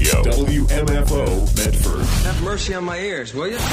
Radio. WMFO Medford. Have mercy on my ears, will you?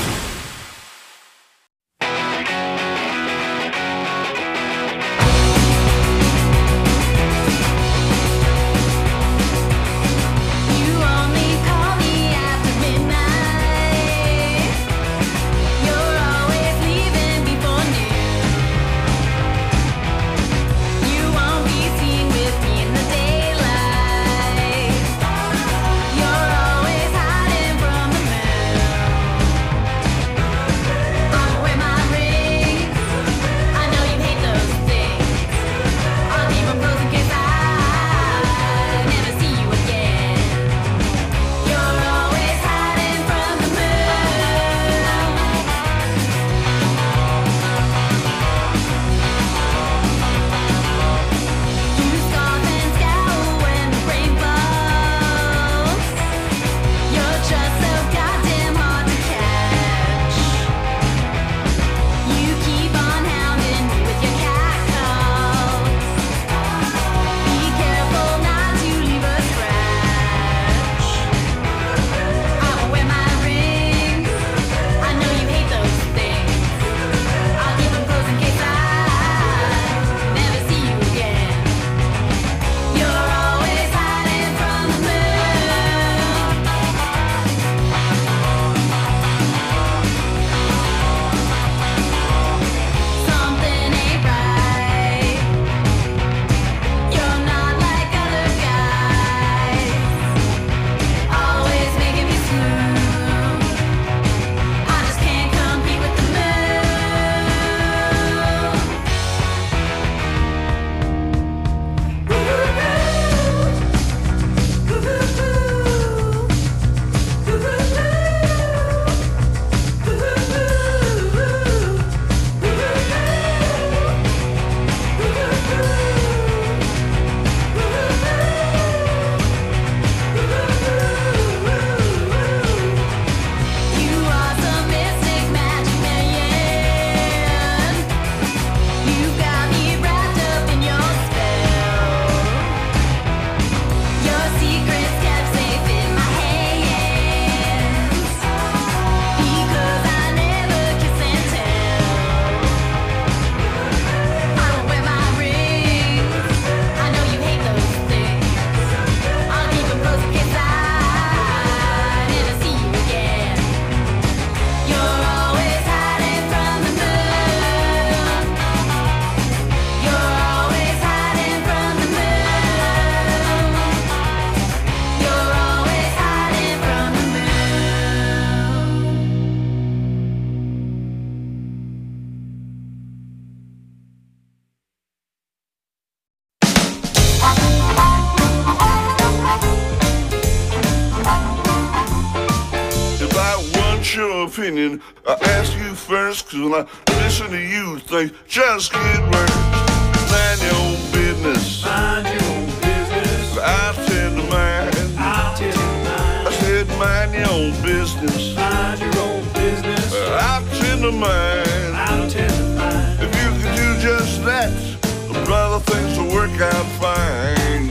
Opinion, I ask you first, cause when I listen to you, things just get worse. Mind your own business. Mind your own business. I tend to mind. I tend to mind. I said mind your own business. Mind your own business. I tend to mind. I tend to mind. If you could do just that, brother, things will work out fine.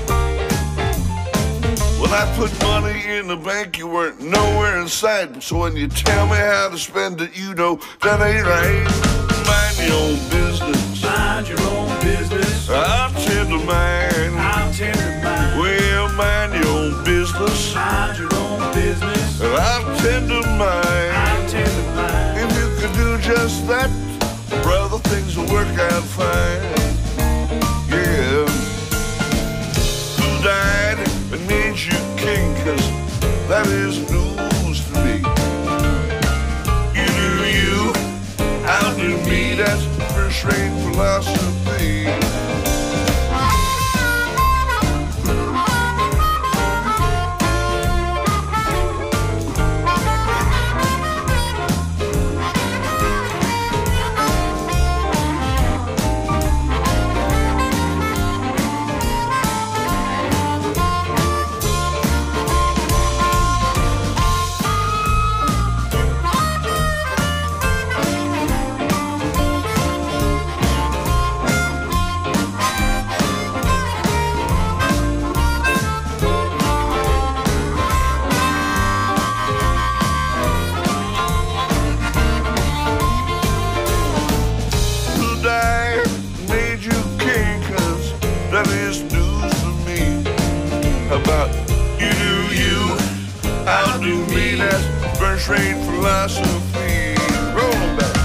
When I put money in the bank, you weren't nowhere in sight. So when you tell me how to spend it, you know that ain't right. Mind your own business. Mind your own business. I tend to mind. I tend to mind. Well, mind your own business. Mind your own business. I tend to mind. I tend to mind. If you could do just that, brother, things will work out fine. Yeah. Who died and made you king? 'Cause that is news to me. You do you, I'll do me. That's first-rate philosophy. first rate philosophy. Roll 'em back.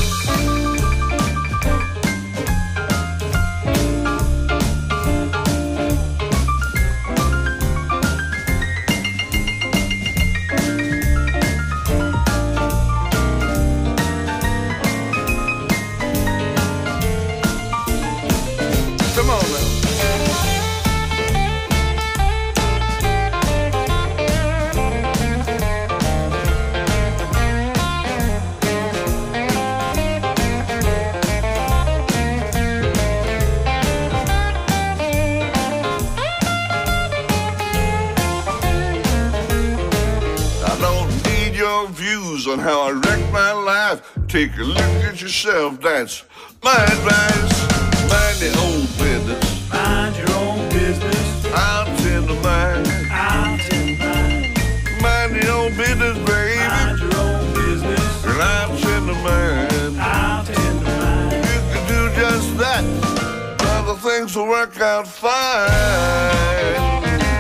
Come on now. I don't need your views on how I wrecked my life. Take a look at yourself, that's my advice. Mind your own business. Mind your own business. I'll tend to mine. I'll tend to mine. Mind your own business, baby. Mind your own business. And I'll tend to mine. I'll tend to mine. You can do just that. Other things will work out fine.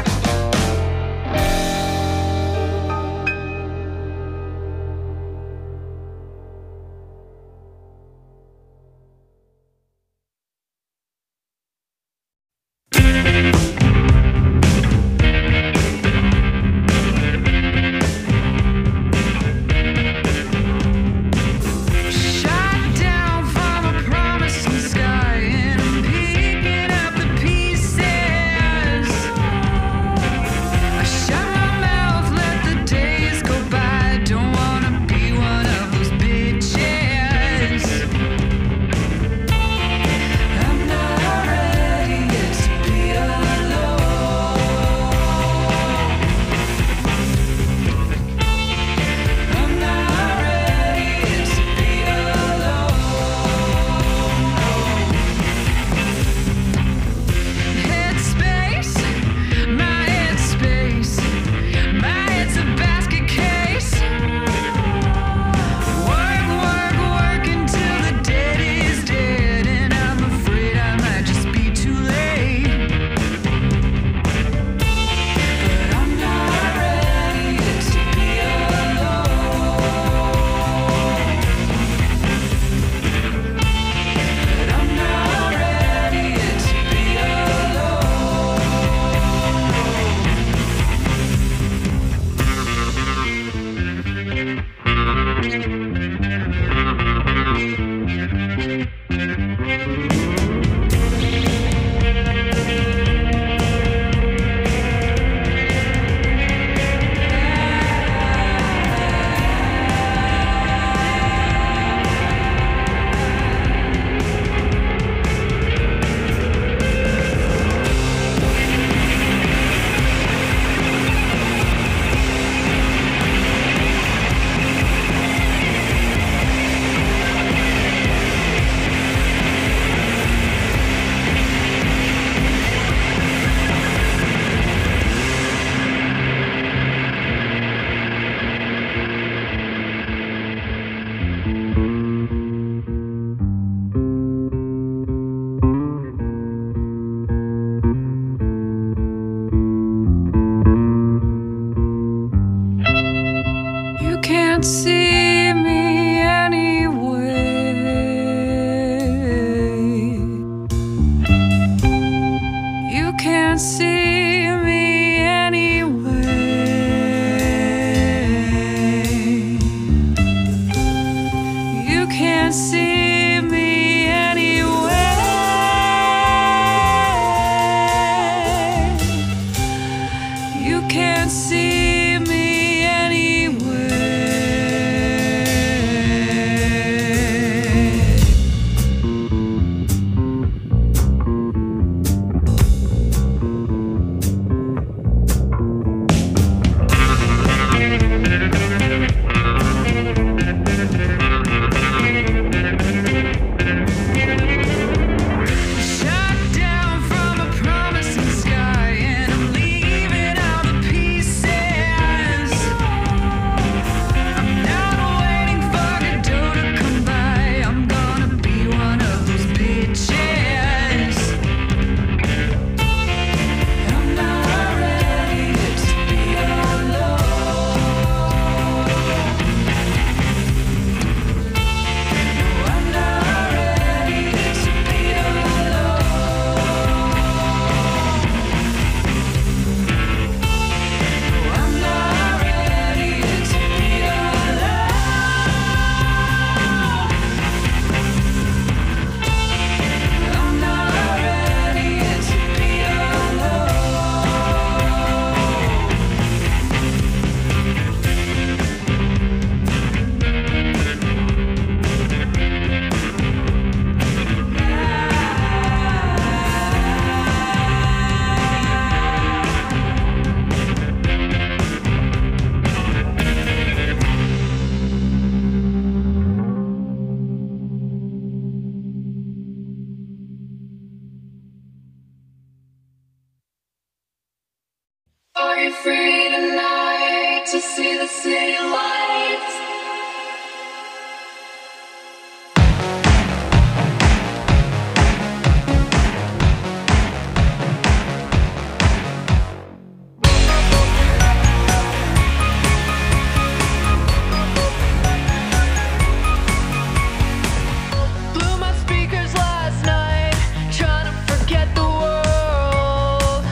Shot down from a promising sky and I'm picking up the pieces. I shut my mouth, let the days go by. Don't wanna be one of those bitches. I'm not ready yet to be alone. I'm not ready yet to be alone. Headspace, my headspace, my head's a basket case. Work, work, work until the dead is dead, and I'm afraid I might just be too late. But I'm not ready yet to be alone. But I'm not ready yet to be alone. You can't see me anyway. You can't see me anyway. You can't see me anyway. You can't see me anyway. see the city lights. Blew my speakers last night, trying to forget the world.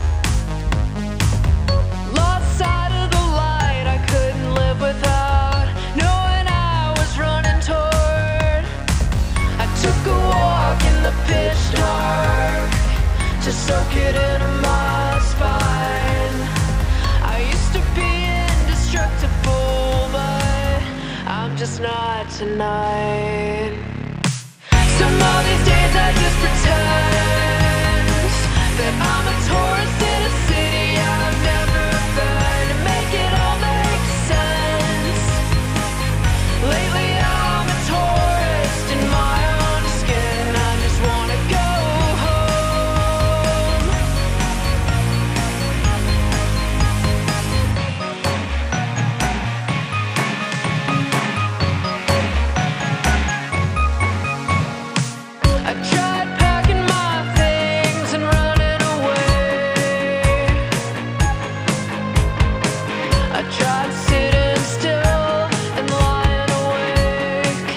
Lost sight of the light I couldn't live without, knowing I was running toward. I took a walk in the pitch dark to soak it into my spine. I used to be indestructible, but I'm just not tonight. Some of these days I just pretend that I'm a tourist in a city I've never been, to make it all make sense. Lately I'm a tourist in my own skin. I just wanna go home. I tried packing my things and running away. I tried sitting still and lying awake,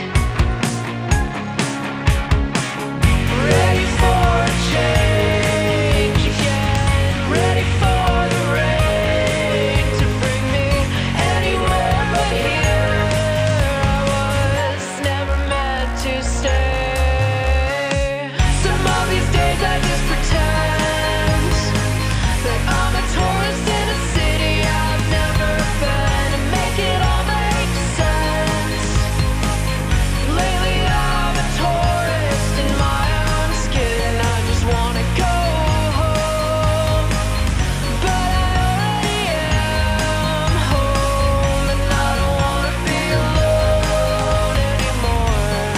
ready for a change again, ready for the rain to bring me anywhere but here. I was never meant to stay. Some of these days I just pretend that I'm a tourist in a city I've never been, to make it all make sense. Lately I'm a tourist in my own skin. I just wanna go home, but I already am home, and I don't wanna be alone anymore.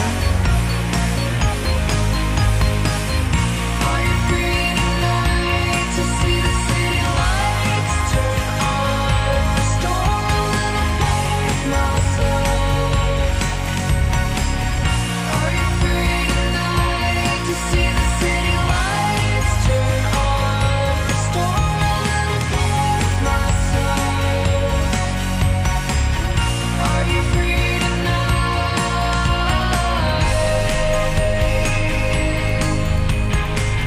Are you free tonight to see the city lights? Turn on the storm and I'll find myself. Are you free tonight to see the city lights? Turn on the storm and I'll find myself. Are you free tonight?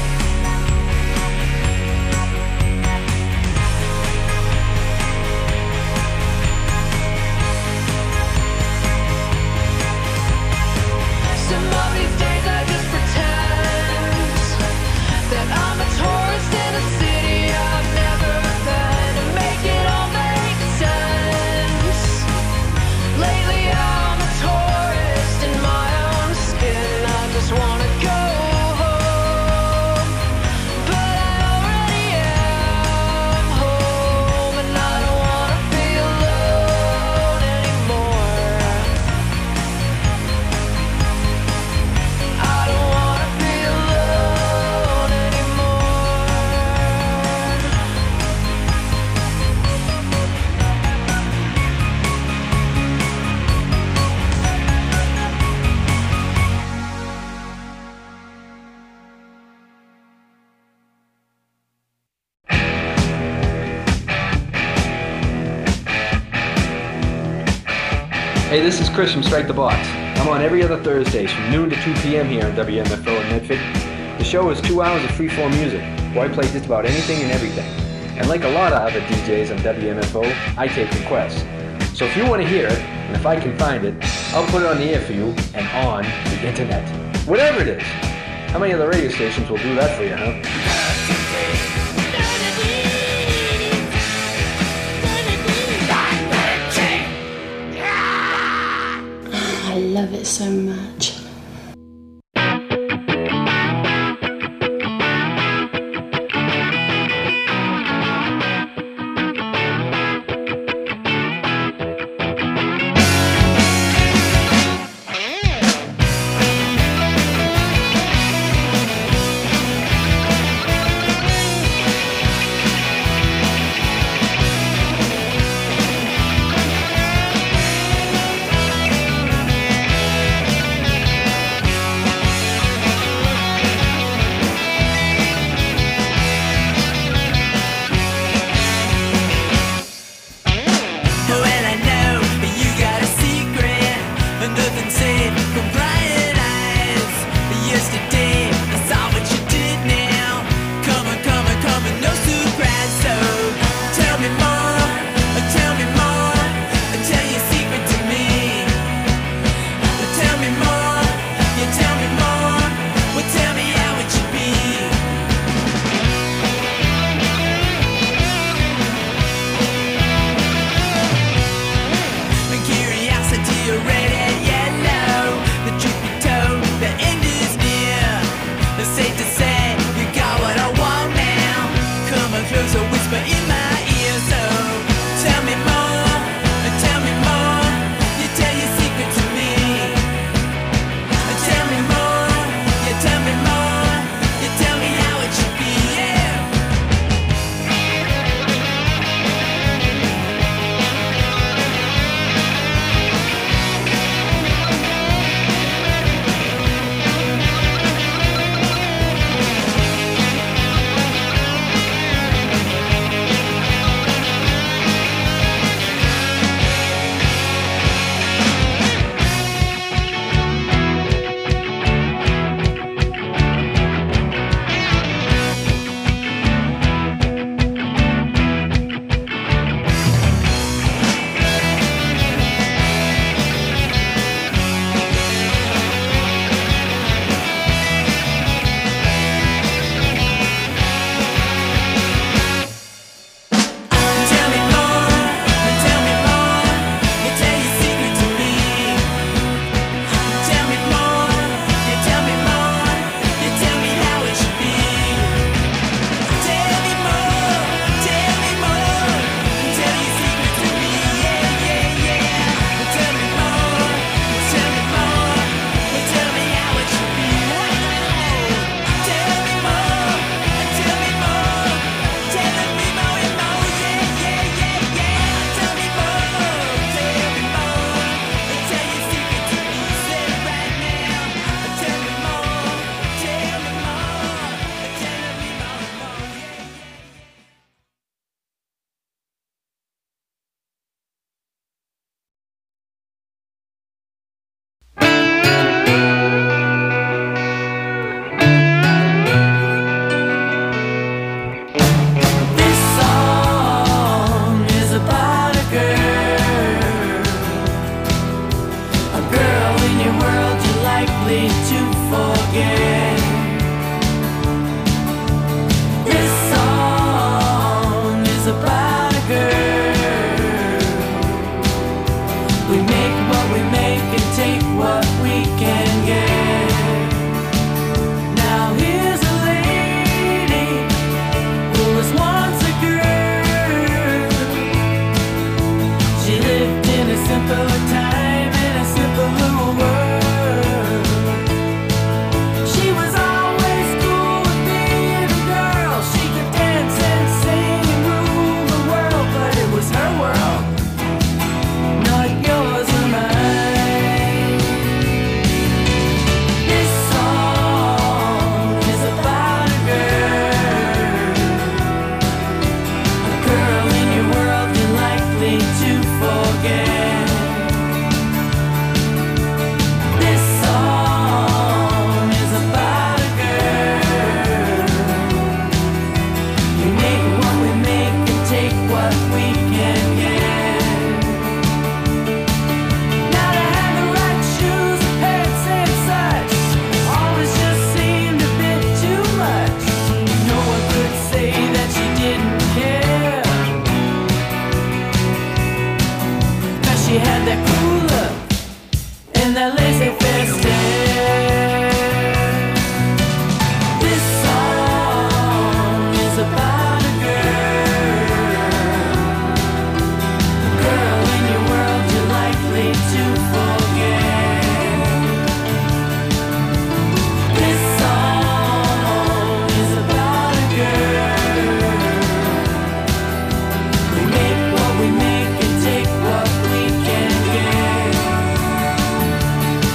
Some of these days I just pretend that I'm a tourist in a city I've never been, to make it all make sense. Lately I'm a tourist in my own skin. I just wanna go home, but I already am home, and I don't wanna be alone anymore. I don't wanna be alone anymore. Hey, this is Chris from Strike the Box. I'm on every other Thursdays from noon to 2 p.m. here on WMFO in Medford. The show is 2 hours of freeform music, where I play just about anything and everything. And like a lot of other DJs on WMFO, I take requests. So if you want to hear it, and if I can find it, I'll put it on the air for you and on the internet. Whatever it is. How many other radio stations will do that for you, huh? I love it so much. twinkle of time and a simple little word. She was always cool with being a girl. She could dance and sing and rule the world, but it was her world, not yours or mine. This song is about a girl in your world you're likely to forget. This song is about a girl. We make what we make and take what we can get. Now to have the right shoes, pants and such always just seemed a bit too much. No one could say that she didn't care, 'cause she had that cool look and that laissez-faire stare. This song is about a girl in your world you're likely to forget. This song is about a girl. We make what we make and take what we can get.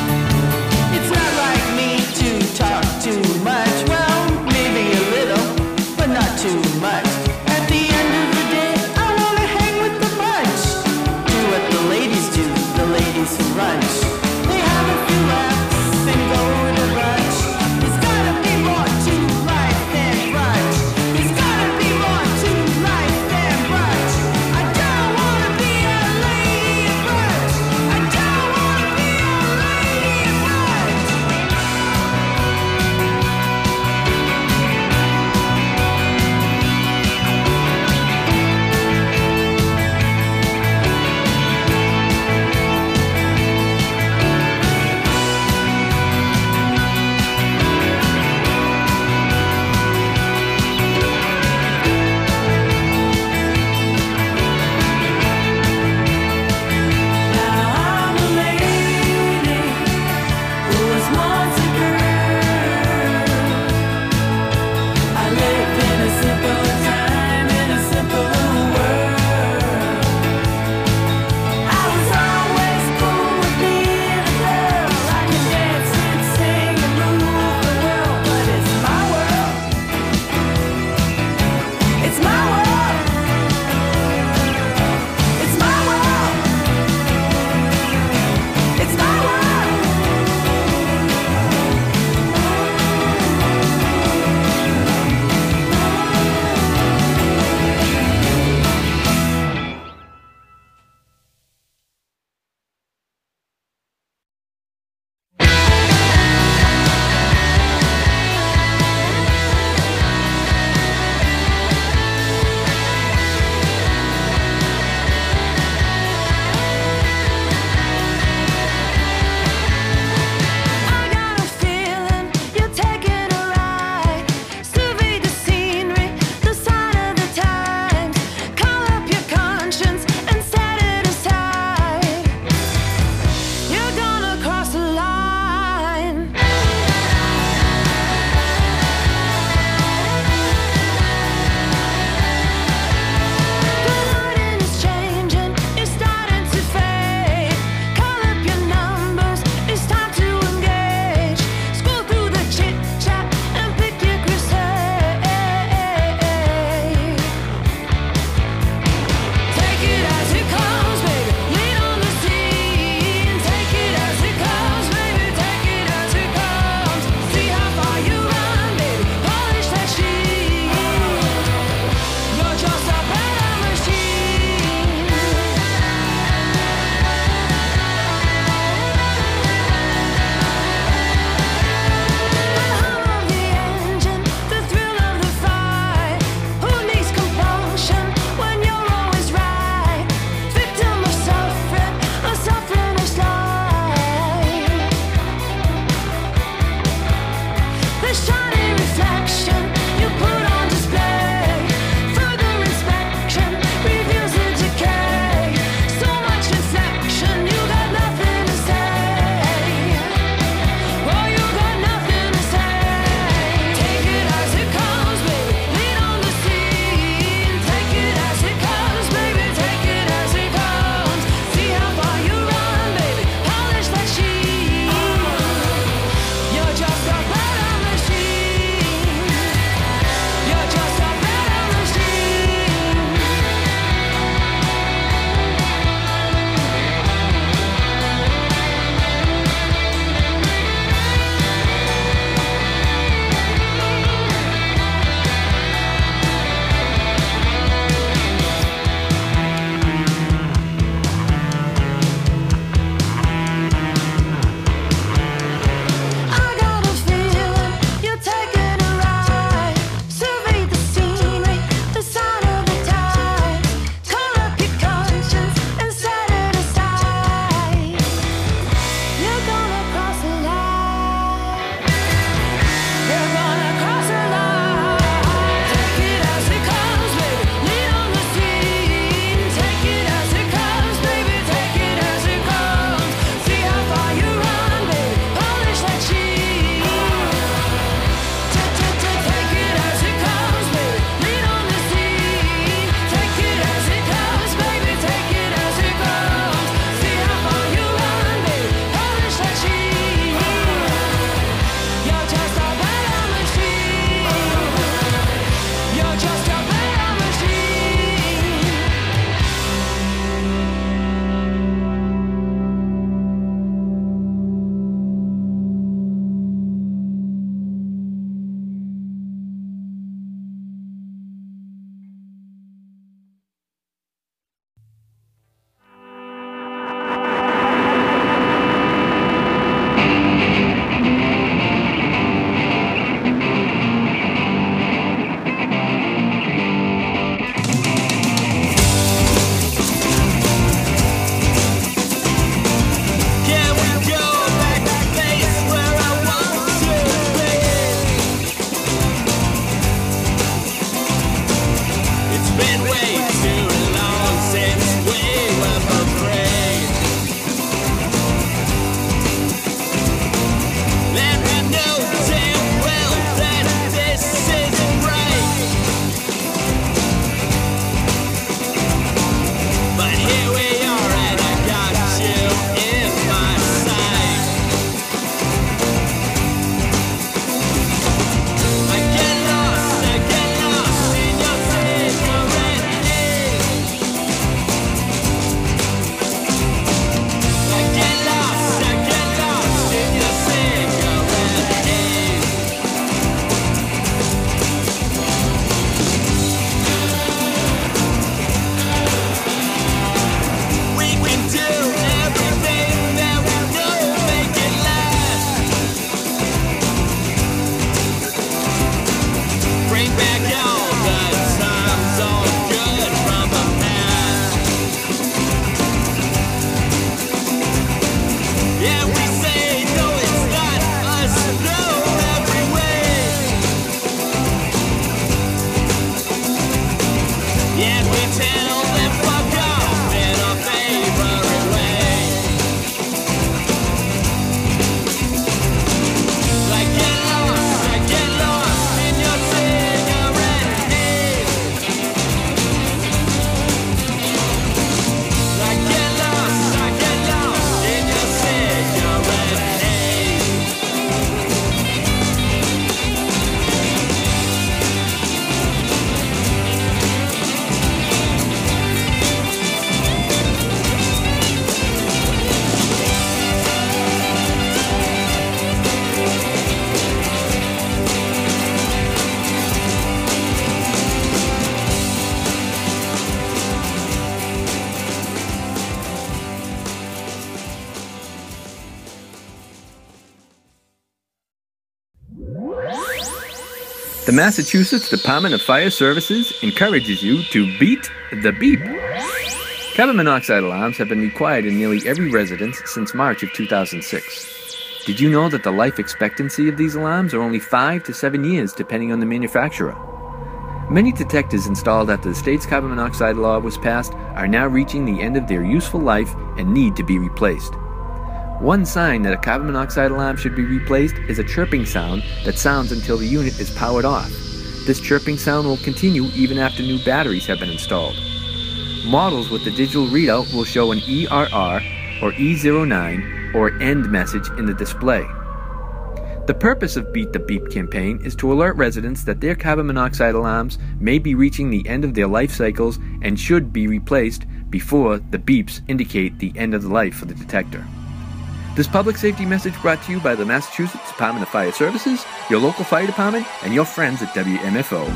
The Massachusetts Department of Fire Services encourages you to beat the beep. Carbon monoxide alarms have been required in nearly every residence since March of 2006. Did you know that the life expectancy of these alarms are only 5 to 7 years depending on the manufacturer? Many detectors installed after the state's carbon monoxide law was passed are now reaching the end of their useful life and need to be replaced. One sign that a carbon monoxide alarm should be replaced is a chirping sound that sounds until the unit is powered off. This chirping sound will continue even after new batteries have been installed. Models with the digital readout will show an ERR or E09 or END message in the display. The purpose of Beat the Beep campaign is to alert residents that their carbon monoxide alarms may be reaching the end of their life cycles and should be replaced before the beeps indicate the end of the life for the detector. This public safety message brought to you by the Massachusetts Department of Fire Services, your local fire department, and your friends at WMFO.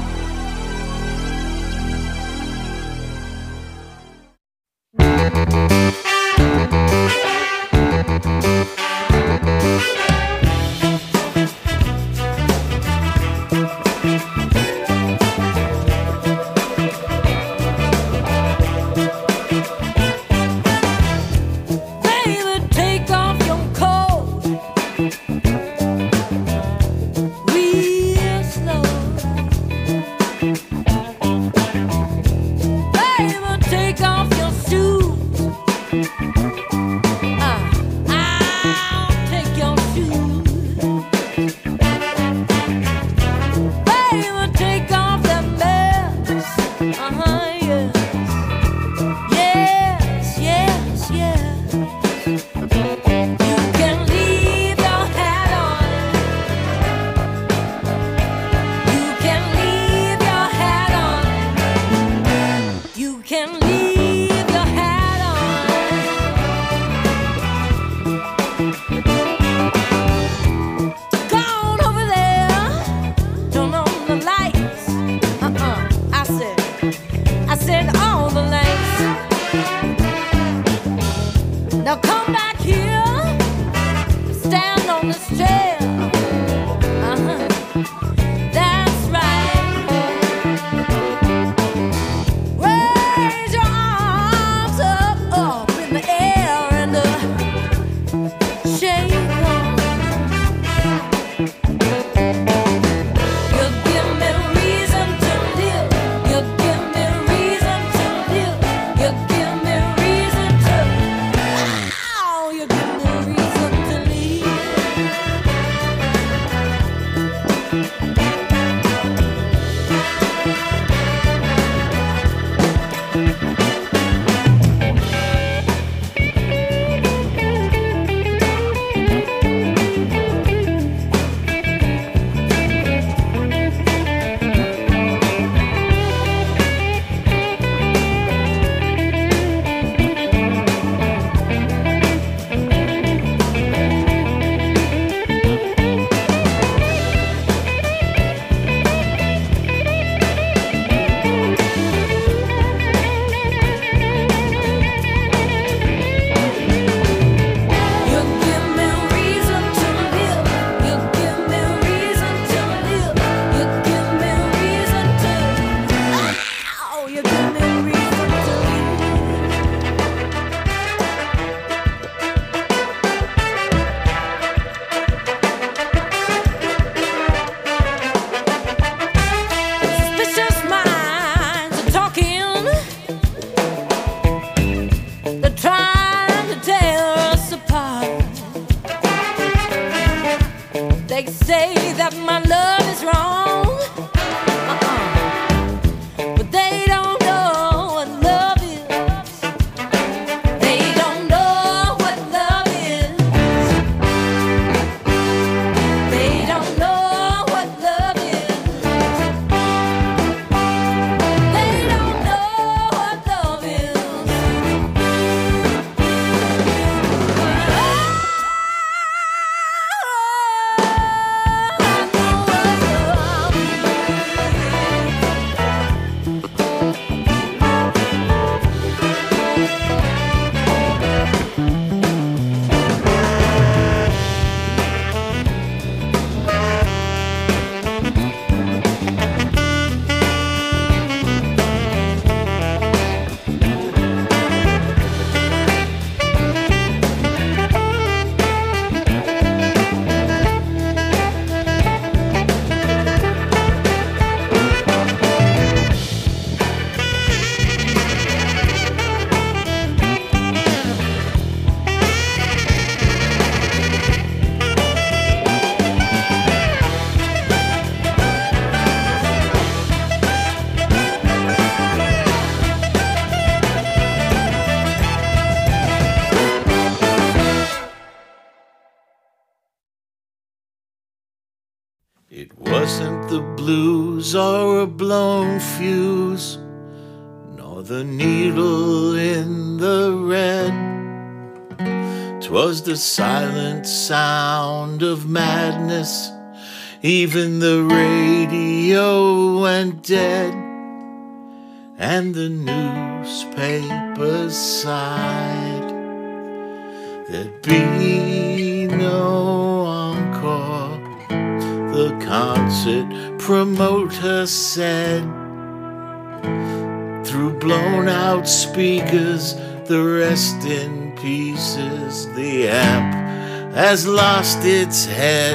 Baby, take off your coat real slow. Baby, take off your shoes wasn't the blues or a blown fuse, nor the needle in the red. 'Twas the silent sound of madness. Even the radio went dead, and the newspapers sighed. There'd be no encore, the concert promoter said. Through blown out speakers, the rest in pieces, the amp has lost its head.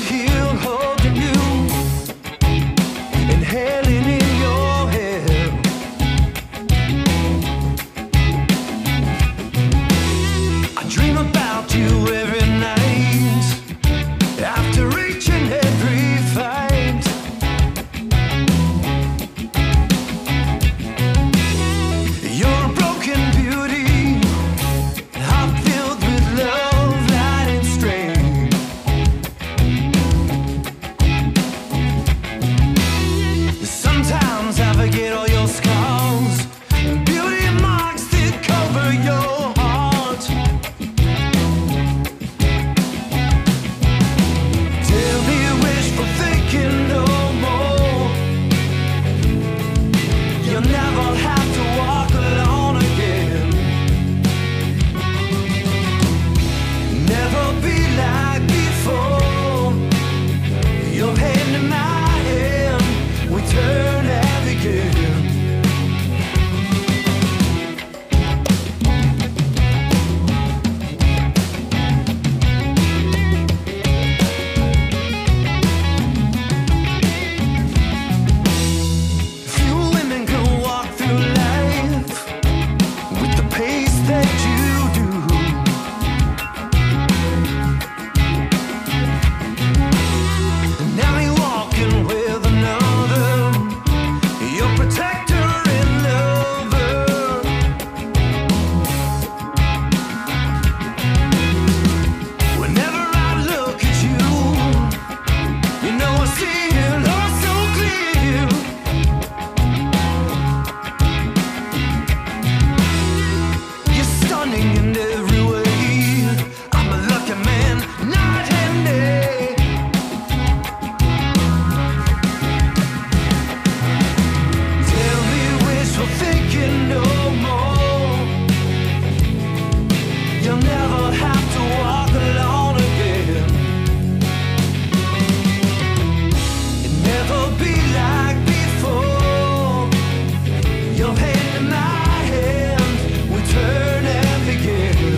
here holding you, inhaling in your hair. I dream about you every night after each and every fight. You're a broken beauty, heart filled with love, light and strain. Sometimes I forget all your scars, beauty marks that cover your heart. Tell me wishful thinking no more. You'll never have to walk alone again. Never be like before. Your hand in my hand, we turn and begin. Few women can walk through life with the pace that you do. Now you're walking with another, your protector and lover. Whenever I look at you, you know I see it all so clear. You're stunning in every way. I'm a lucky man, night and day. Tell me wishful thinking no more. You'll never have to walk alone again. It'll never be like before. Your hand in my hand, we turn and begin.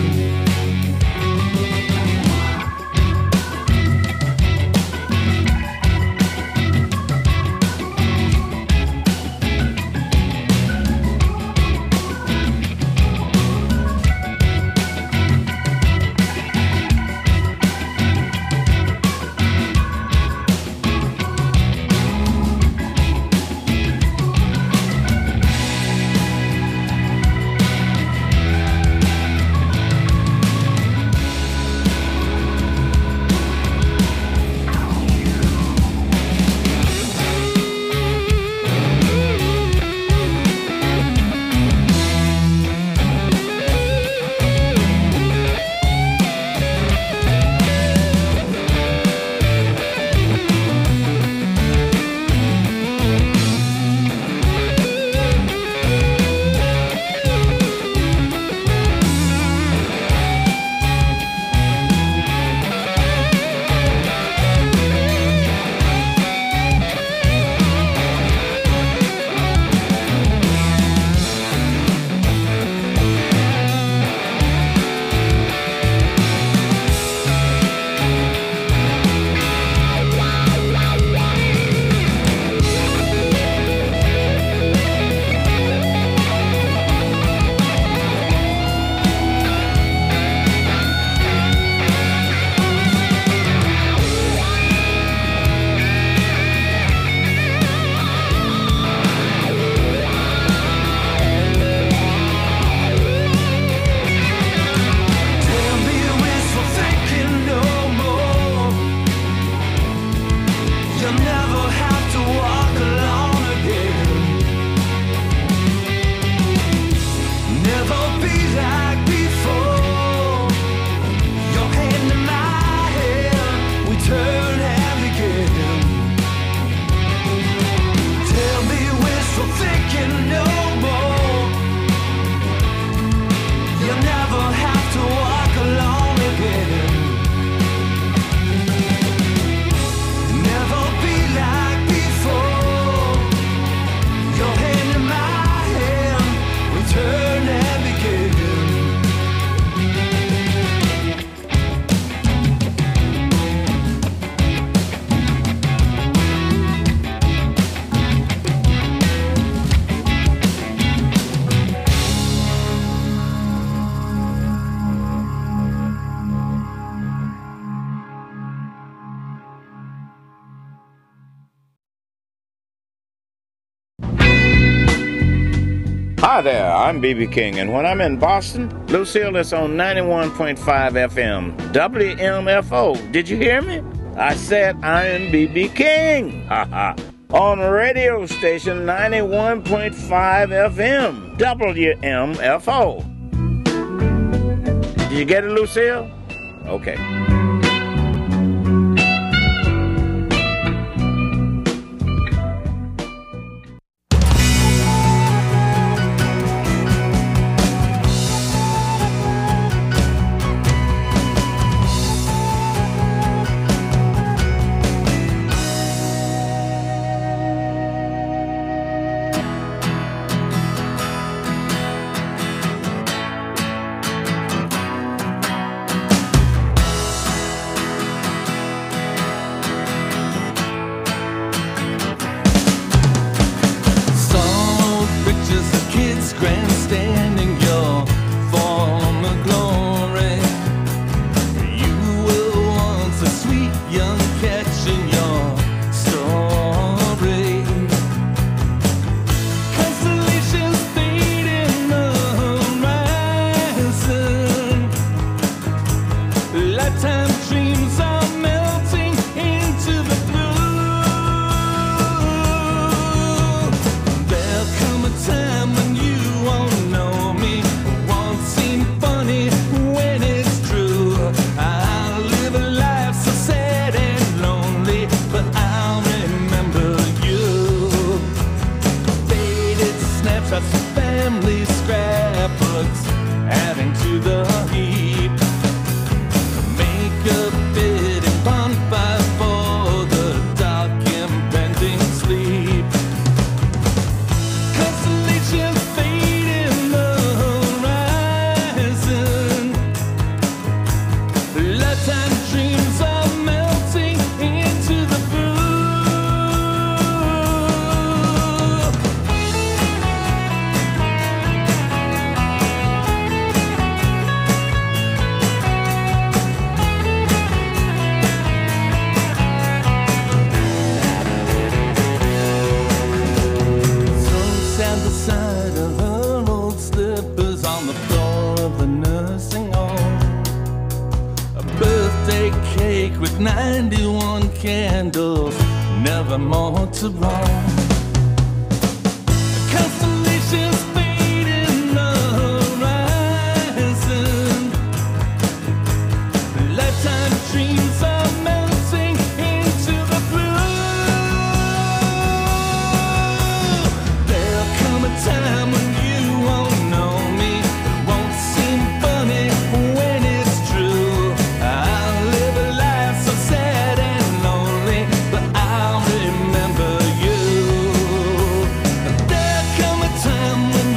Tell me wishful thinking no more. You'll never have to walk alone again. Never be like before. Your hand in my hand, we turn and begin. Tell me wishful thinking no more. You'll never have to walk alone again. Never be like before. Hi there, I'm B.B. King, and when I'm in Boston, Lucille is on 91.5 FM, WMFO. Did you hear me? I said I am B.B. King. Ha on radio station 91.5 FM, WMFO. Did you get it, Lucille? Okay. When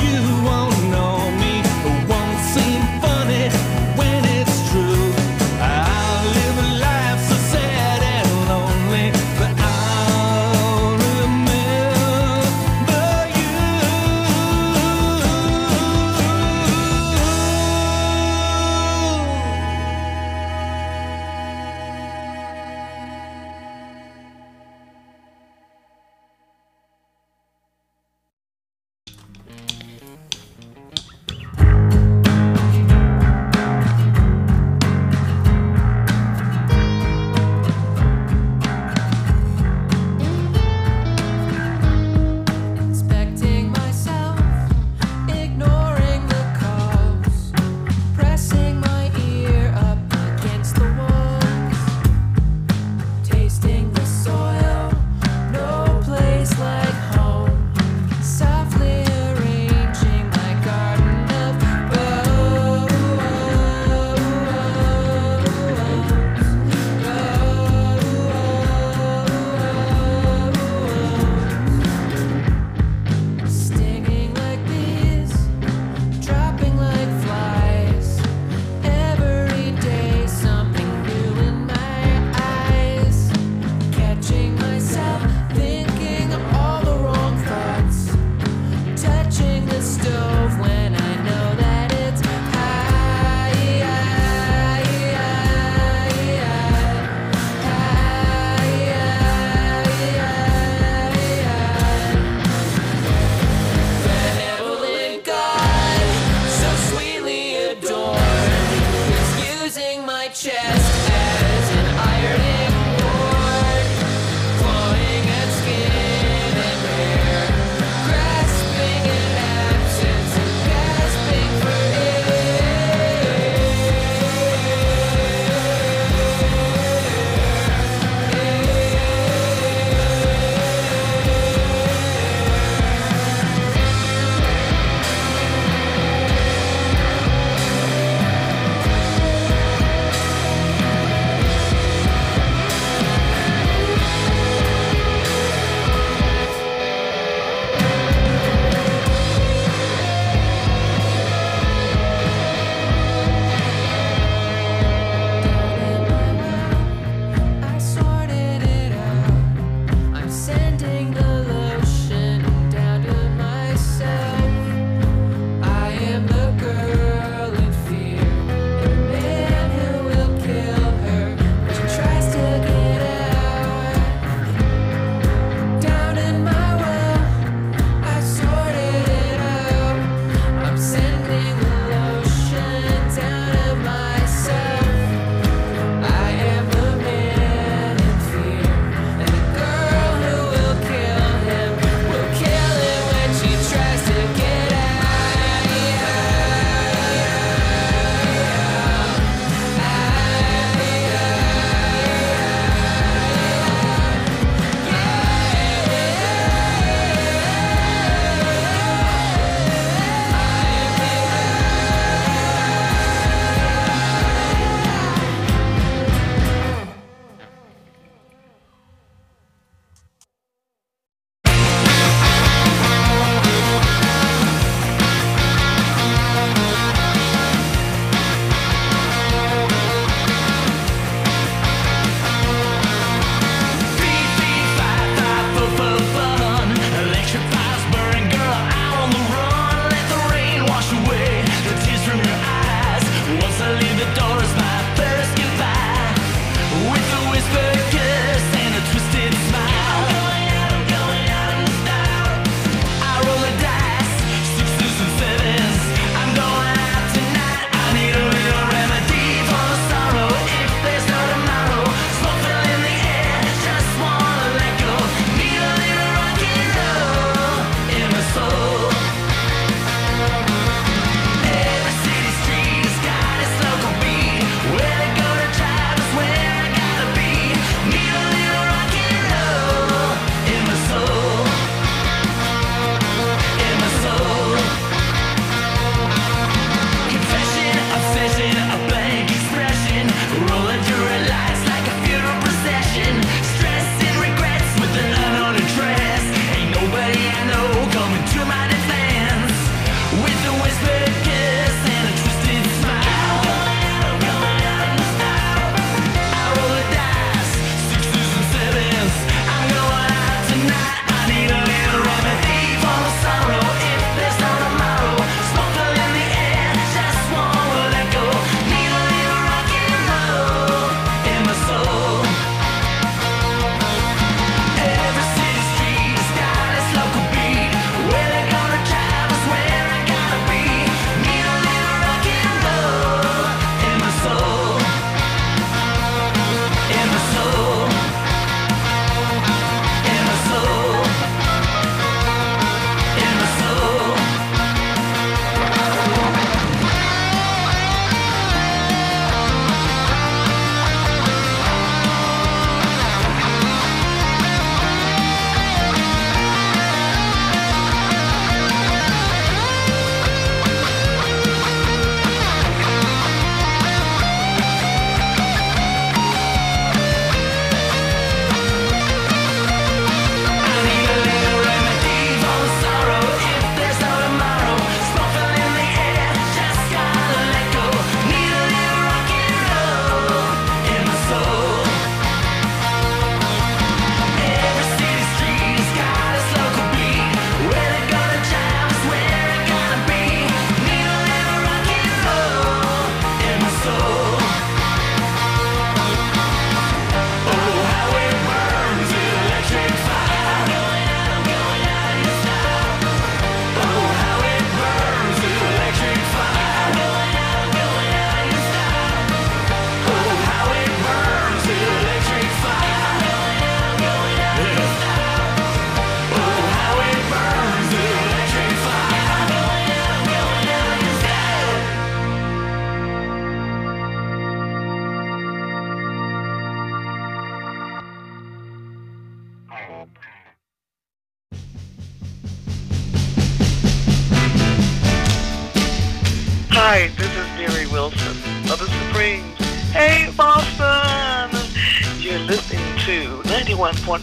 Hi, this is Mary Wilson of the Supremes. Hey, Boston! You're listening to 91.5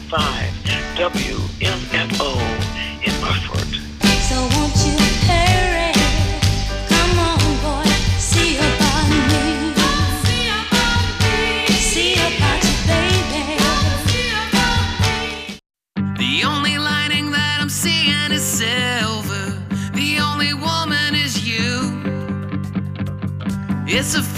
WMFO in Hartford. So won't you hurry? Come on, boy, see about me. See about you, baby. The only lining that I'm seeing is silver. The only woman is you. It's a